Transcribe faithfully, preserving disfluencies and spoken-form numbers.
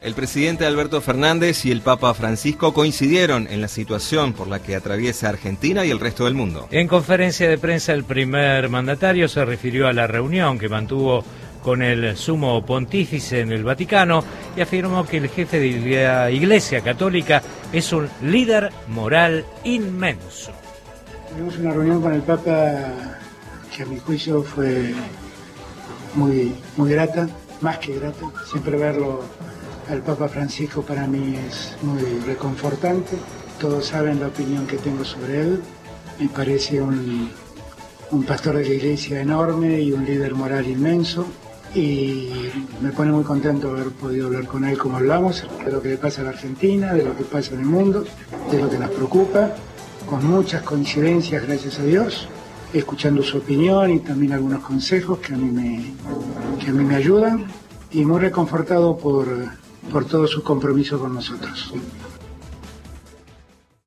El presidente Alberto Fernández y el Papa Francisco coincidieron en la situación por la que atraviesa Argentina y el resto del mundo. En conferencia de prensa, el primer mandatario se refirió a la reunión que mantuvo con el sumo pontífice en el Vaticano y afirmó que el jefe de la Iglesia Católica es un líder moral inmenso. Tuvimos una reunión con el Papa que a mi juicio fue muy, muy grata, más que grata. Siempre verlo al Papa Francisco para mí es muy reconfortante. Todos saben la opinión que tengo sobre él. Me parece un, un pastor de la Iglesia enorme y un líder moral inmenso. Y me pone muy contento haber podido hablar con él como hablamos, de lo que le pasa a la Argentina, de lo que pasa en el mundo, de lo que nos preocupa, con muchas coincidencias, gracias a Dios, escuchando su opinión y también algunos consejos que a mí me, que a mí me ayudan, y muy reconfortado por, por todo su compromiso con nosotros.